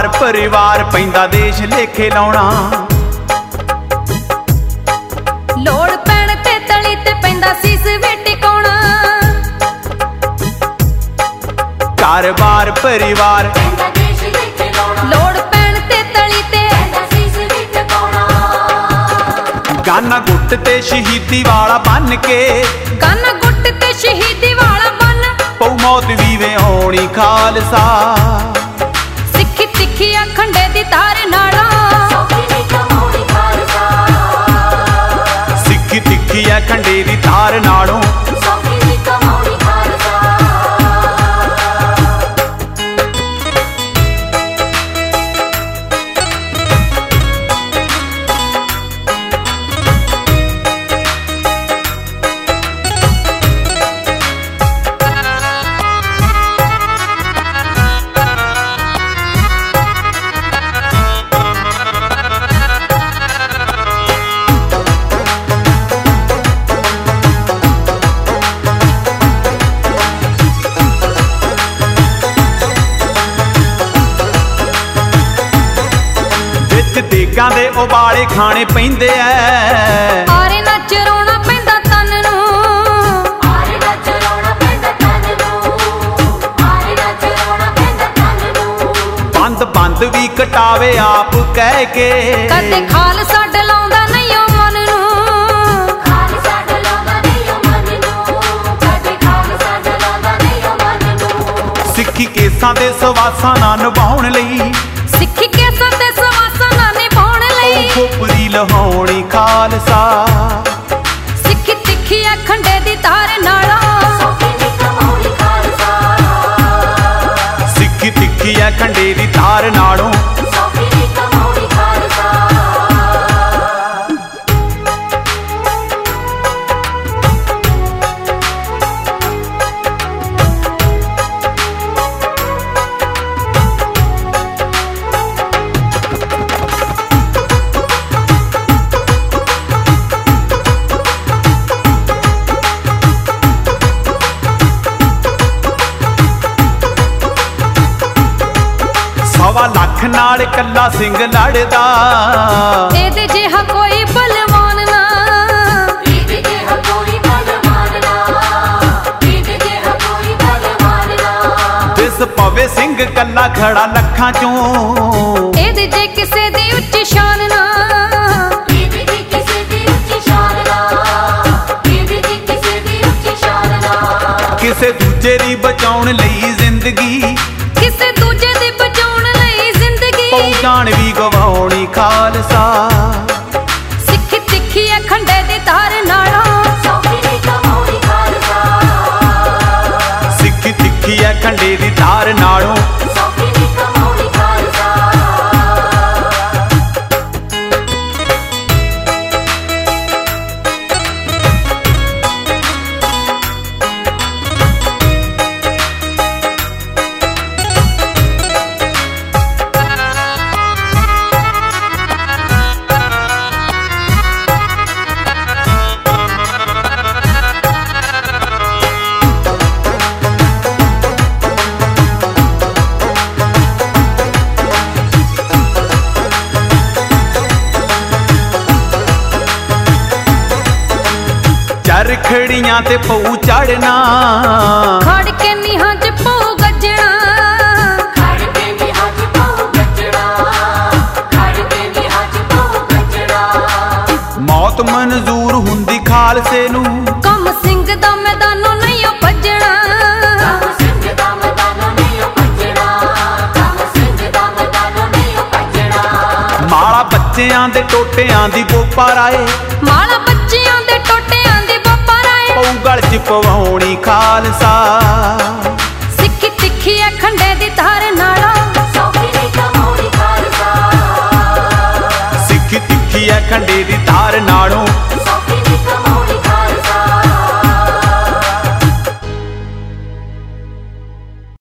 ਘਰ-ਬਾਰ परिवार पैंदा देश लेखे लाउणा। लोड़ पैण ते तली ते पैंदा सीस वे टिकाउणा। ਘਰ-ਬਾਰ परिवार पैंदा देश लेखे लाउणा। लोड़ पैण ते तली ते पैंदा सीस वे टिकाउणा। गाना गुट ते शहीदी वाला बन के गाना गुट ते शहीदी वाला बन पऊ मौत भी वे होनी खालसा। सिक्खी तिखी अखंडे दी तार नालों सौखी नी कमाउणी खालसा। सिक्खी तिखी अखंडे दी तार नालों सौखी नी कमाउणी खालसा। देगां दे उबाले खाने पैंदे ऐ। आरे नच रोना पैंदा तन नूं। आरे नच रोना पैंदा तन नूं। आरे नच रोना पैंदा तन नूं। बंद बंद भी कटावे आप कह के कदे खालसा डलाउंदा नहीं ओ मन नूं। खालसा डलाउंदा नहीं ओ मन नूं। कदे खालसा डलाउंदा नहीं ओ मन नूं। सिੱਖੀ केसां दे सवासां ना निभाउण लई सिक्खी केसां ते सवासां ना निभाउण लई खोपरी लहाउणी खालसा। सिक्खी तिखी अखंडे दी तार नालों सौखी नी कमाउणी खालसा। सिक्खी तिखी अखंडे दी तार नालों सौखी नी कमाउणी खालसा। सवा लख नाल कल्ला सिंह लड़दा ਇਹਦੇ ਜਿਹਾ ਕੋਈ ਬਲਵਾਨ ਨਾ। ਇਹਦੇ ਜਿਹਾ ਕੋਈ ਬਲਵਾਨ ਨਾ। ਇਹਦੇ ਜਿਹਾ ਕੋਈ ਬਲਵਾਨ ਨਾ। ਦਿਸ ਪਵੇ ਸਿੰਘ ਕੱਲਾ ਖੜਾ ਲੱਖਾਂ ਚੋਂ ਇਹਦੇ ਜੇ ਕਿਸੇ ਦੀ ਉੱਚੀ ਸ਼ਾਨ ਨਾ। ਇਹਦੇ ਜੀ ਕਿਸੇ ਦੀ ਉੱਚੀ ਸ਼ਾਨ ਨਾ। ਇਹਦੇ ਜੀ ਕਿਸੇ ਦੀ ਉੱਚੀ ਸ਼ਾਨ ਨਾ। ਕਿਸੇ ਦੂਜੇ ਦੀ ਬਚਾਉਣ ਲਈ ਜ਼ਿੰਦਗੀ ਕਿਸੇ ਦੂਜੇ ਦੀ ਬਚਾਉਣ ਲਈ ਜ਼ਿੰਦਗੀ ਪਊ ਜਾਣ ਵੀ ਗਵਾਉਣੀ ਖਾਲਸਾ। ਸਿੱਖੀ ਤਿੱਖੀ ਅਖੰਡੇ ਦੀ ਤਾਰ ਨਾਲੋਂ ਸੌਖੀ ਨੀ ਕਮਾਉਣੀ ਖਾਲਸਾ। ਸਿੱਖੀ ਤਿੱਖੀ ਅਖੰਡੇ ਦੀ ਤਾਰ ਨਾਲੋਂ ਸੌਖੀ ਨੀ ਕਮਾਉਣੀ ਖਾਲਸਾ। ਚਰਖੜੀਆਂ ਤੇ ਪਊ ਚੜਨਾ ਖੜ ਕੇ ਨੀਹਾਂ ਚ ਪਊ ਗੱਜਣਾ। ਖੜ ਕੇ ਨੀਹਾਂ ਚ ਪਊ ਗੱਜਣਾ। ਖੜ ਕੇ ਨੀਹਾਂ ਚ ਪਊ ਗੱਜਣਾ। ਮੌਤ ਮਨਜ਼ੂਰ ਹੁੰਦੀ ਖਾਲਸੇ ਨੂੰ ਕੰਮ ਸਿੰਘ ਦਾ ਮੈਦਾਨੋਂ ਨਹੀਂ ਓ ਭੱਜਣਾ। ਕੰਮ ਸਿੰਘ ਦਾ ਮੈਦਾਨੋਂ ਨਹੀਂ ਓ ਭੱਜਣਾ। ਕੰਮ ਸਿੰਘ ਦਾ ਮੈਦਾਨੋਂ ਨਹੀਂ ਓ ਭੱਜਣਾ। ਮਾਲਾ ਬੱਚਿਆਂ ਦੇ ਟੋਟਿਆਂ ਦੀ ਬੋਪਾ ਰਾਏ